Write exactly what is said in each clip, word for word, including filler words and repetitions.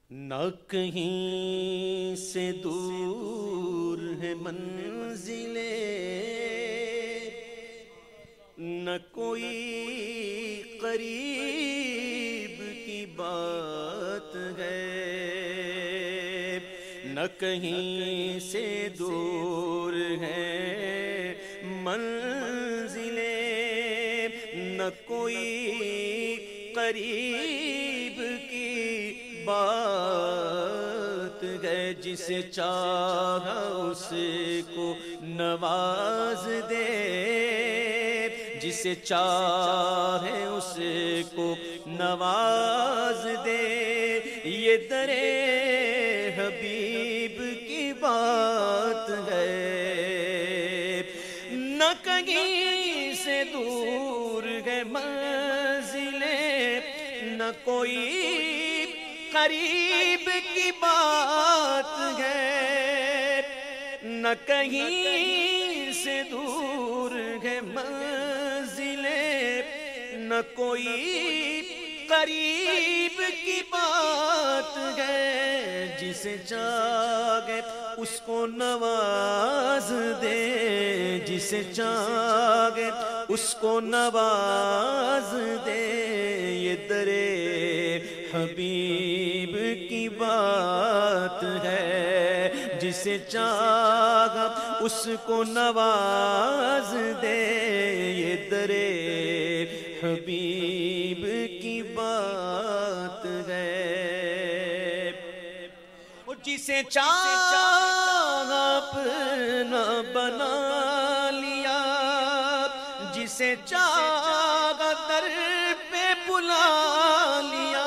نہ کہیں سے دور ہے منزلیں، نہ کوئی قریب کی بات ہے، نہ کہیں سے دور ہے منزلیں، نہ کوئی قریب کی بات ہے، جسے چاہا اس کو نواز دے، جسے چاہے اس کو نواز دے، یہ درِ حبیب کی بات ہے۔ نہ کہیں سے دور ہے منزلیں، نہ کوئی قریب کی بات ہے، نہ کہیں سے دور ہے منزلیں، نہ کوئی قریب کی بات ہے، جسے چاہے اس کو نواز دے، جسے چاہے اس کو نواز دے، یہ درِ حبیب کی بات ہے، جسے چاہا اس کو نواز دے، یہ درِ حبیب کی بات ہے۔ وہ جسے چاہا اپنا بنا لیا، جسے چاہا در پہ بلا لیا،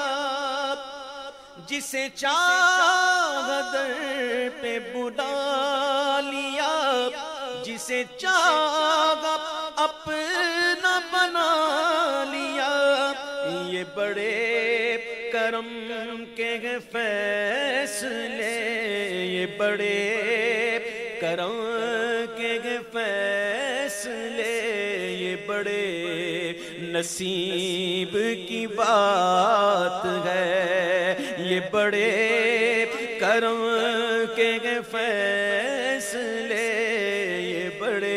جسے چاہا در پہ بلا لیا، جسے چاہا اپنا بنا لیا، یہ بڑے کرم کے فیصلے، یہ بڑے کرم کے فیصلے، یہ بڑے نصیب کی بات ہے، یہ بڑے کرم کے فیصلے، یہ بڑے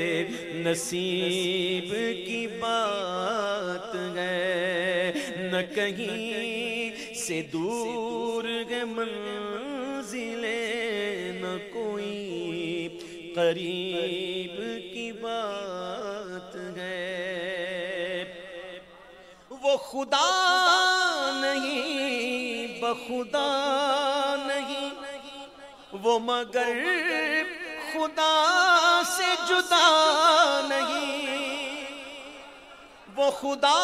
نصیب کی بات ہے۔ نہ کہیں سے دور ہے منزلیں، نہ کوئی قریب کی بات ہے۔ وہ خدا نہیں بخدا نہیں، وہ مگر خدا سے جدا نہیں، وہ خدا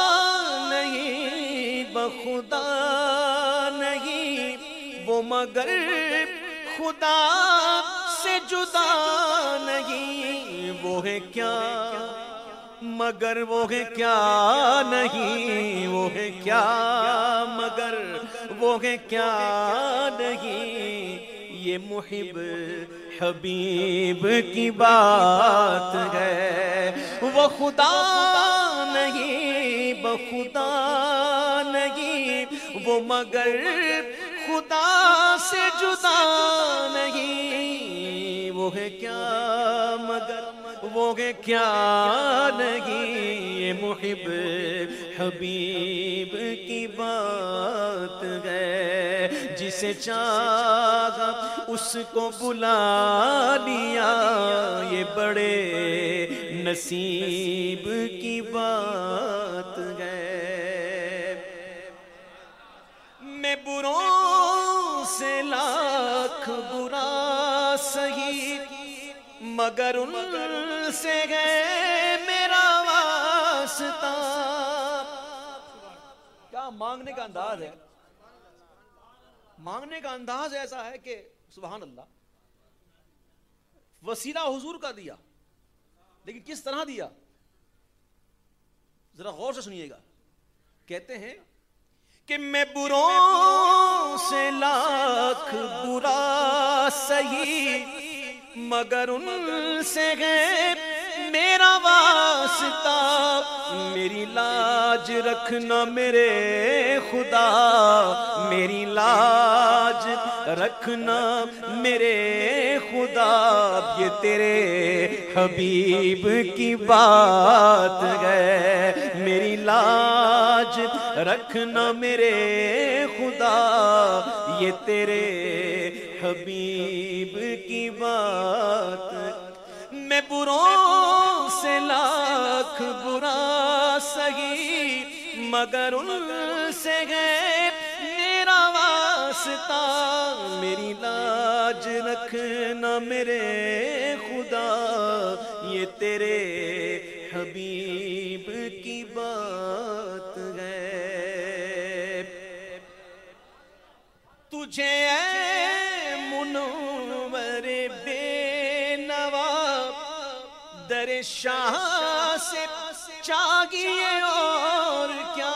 نہیں بخدا نہیں، وہ مگر خدا سے جدا نہیں، وہ ہے کیا مگر وہ ہے کیا نہیں، وہ ہے کیا مگر وہ ہے کیا نہیں، یہ محب حبیب کی بات ہے۔ وہ خدا نہیں بخدا نہیں، وہ مگر خدا سے جدا نہیں، وہ ہے کیا مگر وہ ہے کیا نہیں، یہ محب حبیب کی بات ہے، جسے چاہا اس کو بلا لیا، یہ بڑے نصیب کی بات ہے۔ میں بروں سے لاکھ برا سہی، مگر ان سے ہے میرا واسطہ۔ کیا مانگنے کا انداز ہے، مانگنے کا انداز ایسا ہے کہ سبحان اللہ، وسیلہ حضور کا دیا، لیکن کس طرح دیا ذرا غور سے سنیے گا۔ کہتے ہیں کہ میں بروں سے لاکھ برا سہی، مگر ان سے ہے میرا واسطہ، میری لاج رکھنا میرے خدا، میری لاج رکھنا میرے خدا، یہ تیرے حبیب کی بات ہے، میری لاج رکھنا میرے خدا، یہ تیرے حبیب کی بات ہے۔ میں بروں سے لاکھ برا سہی، مگر ان سے ہے میرا واسطہ، میری لاج رکھنا میرے خدا، یہ تیرے حبیب کی بات ہے۔ تجھے اے منور بے نوا، در شاہ سے چاہیے اور کیا،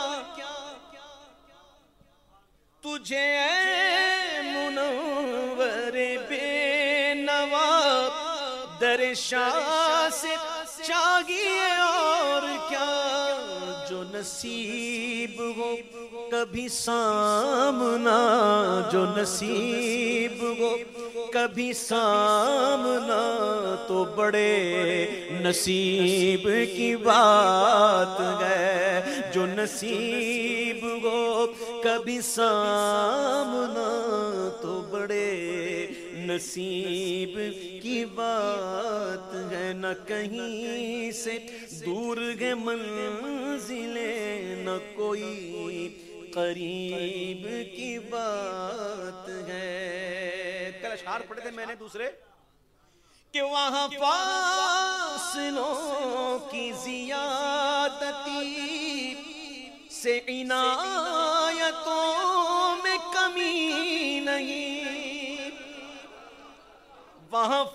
تجھے اے منور بے نوا، در شاہ سے چاہیے اور کیا، جو نصیب ہو کبھی سامنا، جو نصیب ہو کبھی سامنا، تو بڑے نصیب کی بات ہے، جو نصیب ہو کبھی سامنا، تو بڑے نصیب کی بات ہے۔ نہ کہیں سے دور ہے منزلیں، نہ کوئی قریب کی بات ہے۔ کل اشعار پڑھے تھے میں نے دوسرے کہ وہاں فاصلوں کی زیادتی سے عنایتوں میں کمی نہیں، وہاں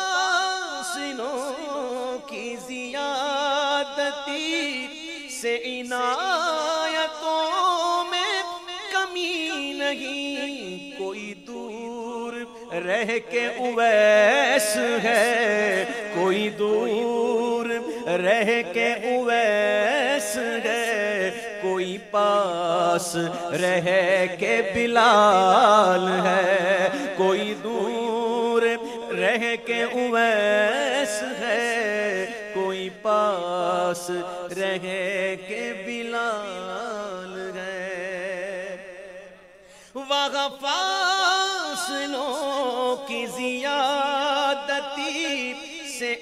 فاصلوں کی زیادتی سے عنایتوں میں کمی نہیں، کوئی دور رہ کے اویس ہے، کوئی دور رہ کے اویس ہے، کوئی پاس رہ کے بلال ہے، کوئی دور رہ کے اویس ہے، کوئی پاس رہ کے بلال ہے۔ وہاں فاصلوں کی زیادتی سے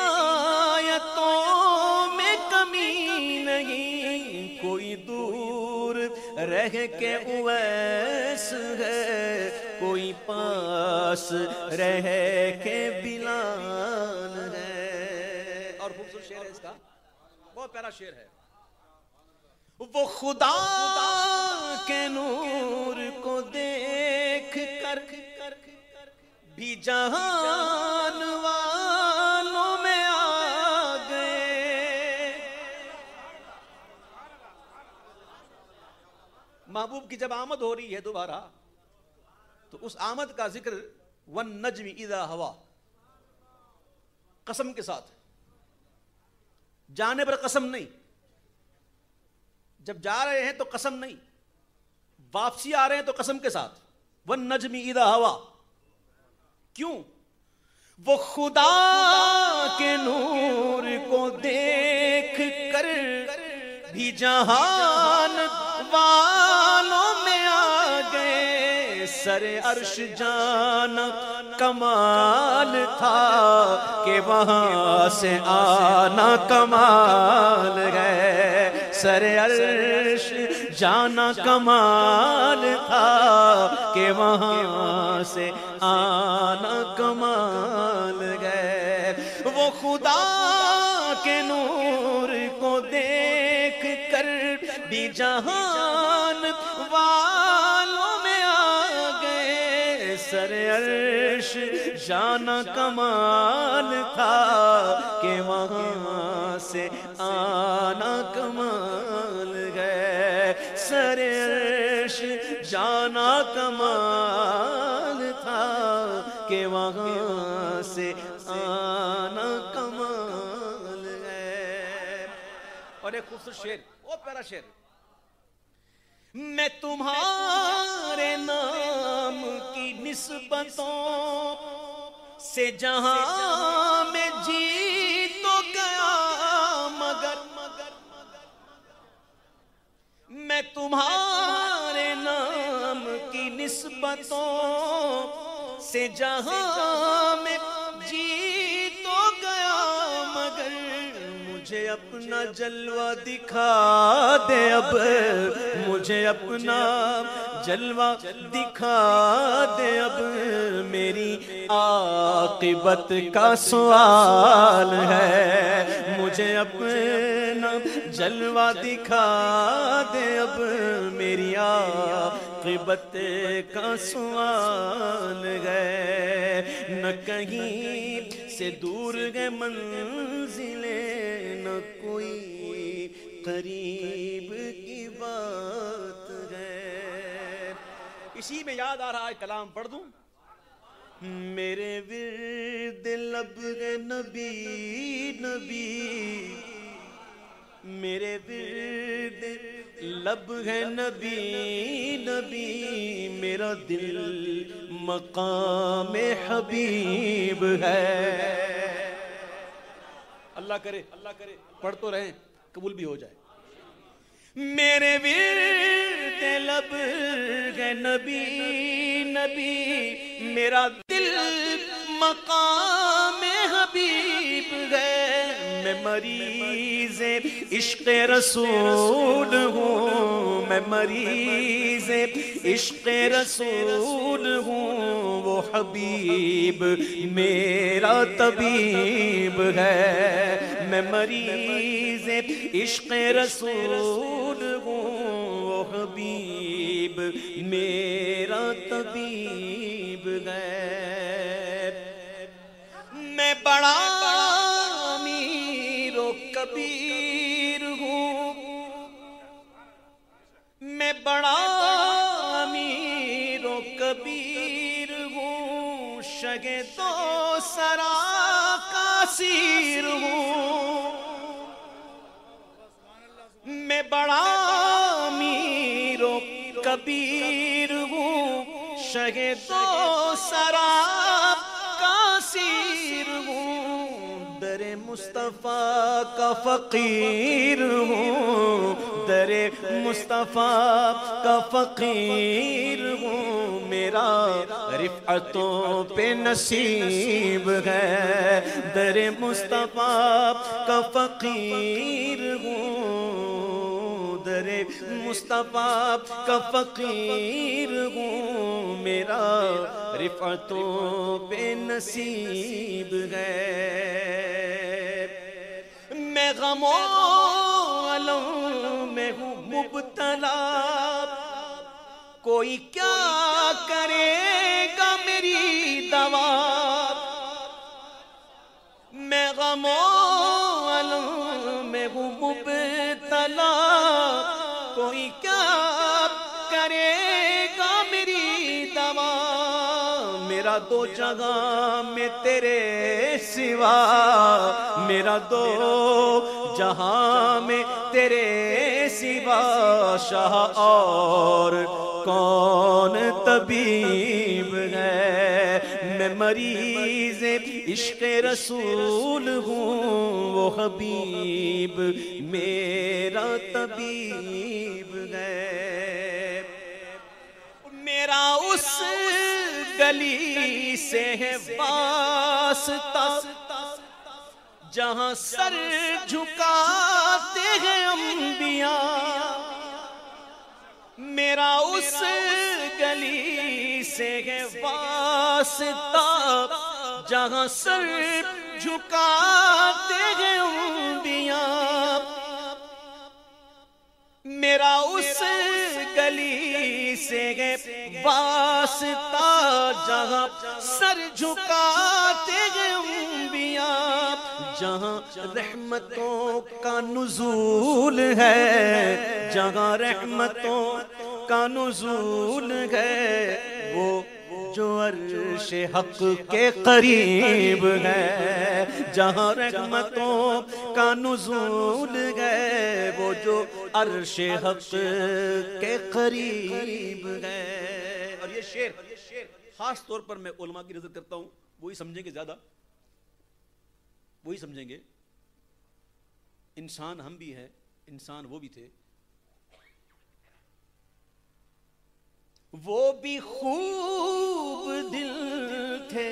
عنایتوں میں کمی نہیں، کوئی دور رہ کے اویس ہے، کوئی پاس رہ کے بلال ہے۔ اور خوبصورت شعر ہے اس کا، بہت پیارا شعر ہے۔ وہ خدا کے نور کو دیکھ کر بھی جہان والوں میں آ گئے۔ محبوب کی جب آمد ہو رہی ہے دوبارہ تو اس آمد کا ذکر وَالنَّجْمِ اِذَا ہوا، قسم کے ساتھ، جانے پر قسم نہیں، جب جا رہے ہیں تو قسم نہیں، واپسی آ رہے ہیں تو قسم کے ساتھ، وَالنَّجْمِ اِذَا ہوا۔ کیوں؟ وہ خدا کے نور کو دیکھ کر بھی جہان والوں میں آ گئے، سر عرش جانا کمال تھا کہ وہاں سے آنا کمال ہے، سر عرش جانا کمال تھا کہ وہاں سے آنا کمال ہے۔ وہ خدا کے نور کو دیکھ کر بھی جہان والوں میں آ گئے، سر عرش جانا کمال تھا کہ وہاں سے آنا کمال ہے، سر عرش جانا کمال تھا کہ وہاں سے آنا کمال ہے۔ اور ایک خوبصورت شعر، بہت پیارا شعر، میں تمہارے نسبتوں سے جہاں میں جی تو گیا مگر میں تمہارے نام کی نسبتوں سے جہاں میں جی تو گیا مگر مجھے اپنا جلوہ دکھا دے اب مجھے اپنا جلوہ دکھا دے اب میری عاقبت کا سوال ہے مجھے اپنا جلوہ دکھا دے اب میری عاقبت کا سوال ہے نہ کہیں سے دور گئے منزلیں نہ کوئی قریب کی بات ہے اسی میں یاد آ رہا ہے کلام پڑھ دوں میرے ورد لب گئے نبی نبی میرے ورد لب ہے نبی نبی میرا دل مقام حبیب ہے اللہ کرے اللہ کرے پڑھ تو رہیں قبول بھی ہو جائے میرے ورد لب ہے نبی نبی میرا دل مقام حبیب ہے میں مریض عشق رسول ہوں میں مریض عشق رسول ہوں وہ حبیب میرا طبیب ہے میں مریض عشق رسول ہوں وہ حبیب میرا طبیب ہے میں بڑا امیر و کبیر ہوں میں بڑا امیر و کبیر ہوں شگے تو سرا کا سیر ہوں میں بڑا امیر و کبیر ہوں شگے تو سرا کا سیر ہوں در مصطفیٰ کا فقیر ہوں در مصطفیٰ کا فقیر ہوں میرا رفعتوں پہ نصیب ہے در مصطفیٰ کا فقیر ہوں در مصطفیٰ کا فقیر ہوں میرا رفعتوں پہ نصیب ہے میں غم و علم میں ہوں مبتلا کوئی کیا کرے گا میری دوا میں غم و علم میں ہوں مبتلا کوئی کیا کرے گا میری دوا میرا دو جگہ میں تیرے سوا میرا دو جہاں میں تیرے سوا شاہ اور کون طبیب ہے میں مریض عشق رسول ہوں وہ حبیب میرا طبیب ہے میرا اس گلی سے ہے واسطہ جہاں سر جھکاتے ہیں انبیاء میرا اس گلی سے ہے واسطہ جہاں سر جھکاتے ہیں انبیاء میرا اس گلی سے ہے واسطہ جہاں سر جھکاتے ہیں انبیاء جہاں رحمتوں کا نزول ہے جہاں رحمتوں کا نزول ہے وہ جو عرش حق کے قریب ہے جہاں رحمتوں کا نزول ہے وہ جو عرش حق کے قریب ہے اور یہ شعر خاص طور پر میں علماء کی نظر کرتا ہوں، وہی سمجھیں گے زیادہ، وہی سمجھیں گے. انسان ہم بھی ہیں، انسان وہ بھی تھے. وہ بھی خوب دل تھے،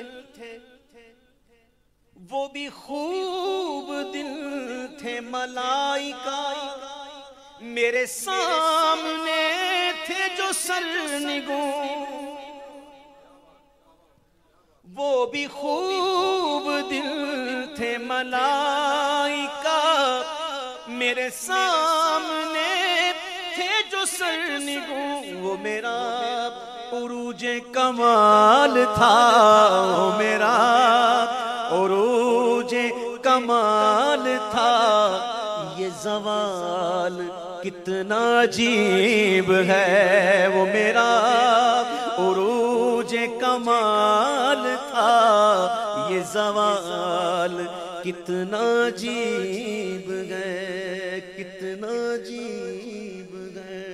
وہ بھی خوب دل تھے ملائکہ، میرے سامنے تھے جو سرنگوں. وہ بھی خوب دل تھے ملائکہ، میرے سامنے تھے جو سرنگوں. وہ میرا عروج کمال تھا، وہ میرا عروج کمال تھا. یہ زوال کتنا عجیب ہے، وہ میرا عروج کمال تھا. یہ زوال کتنا عجیب ہے، کتنا عجیب ہے.